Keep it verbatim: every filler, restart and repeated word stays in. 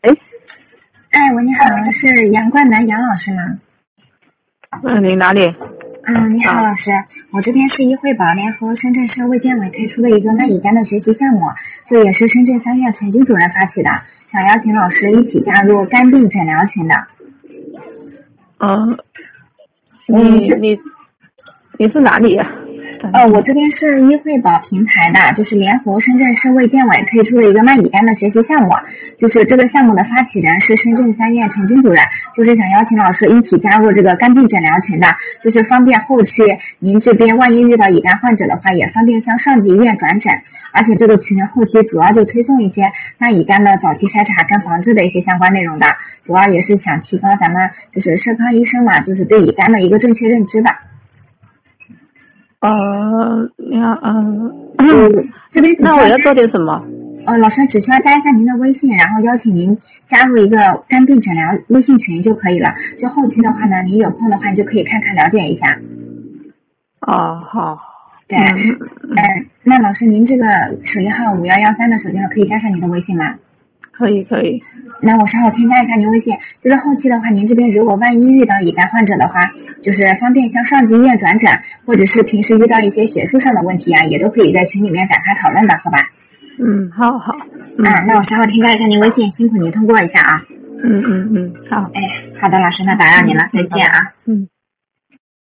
哎， 哎，喂，你好，是杨冠南杨老师吗？ 嗯，你哪里？ 嗯，你好，老师，我这边是医惠保联合深圳市卫健委推出的一个慢乙肝的学习项目，这也是深圳三院陈军主任发起的，想邀请老师一起加入肝病诊疗群的。 嗯， 嗯， 你你你是哪里呀、 呃，我这边是医惠保平台的，就是联合深圳市卫健委推出了一个慢乙肝的学习项目，就是这个项目的发起人是深圳三院陈军主任，就是想邀请老师一起加入这个肝病诊疗群的，就是方便后期您这边万一遇到乙肝患者的话，也方便向上级医院转诊，而且这个群后期主要就推送一些慢乙肝的早期筛查跟防治的一些相关内容的，主要也是想提高咱们就是社康医生嘛，就是对乙肝的一个正确认知的。 呃，你看，嗯、 嗯，这边只需那我要做点什么？ 呃，老师只需要加一下您的微信，然后邀请您加入一个肝病诊疗微信群就可以了。就后期的话呢，您有空的话，你就可以看看了解一下。 哦，好。 对，嗯，嗯那老师您这个手机号五幺幺三的手机号可以加上您的微信吗？ 可以可以。 那我稍后添加一下您微信，就是后期的话，您这边如果万一遇到乙肝患者的话，就是方便向上级医院转诊，或者是平时遇到一些学术上的问题啊，也都可以在群里面展开讨论的，好吧？ 嗯，好好。 嗯，啊，那我稍后添加一下您微信，辛苦您通过一下啊。 嗯嗯嗯，好。 哎，好的，老师，那打扰您了，再见啊。 嗯。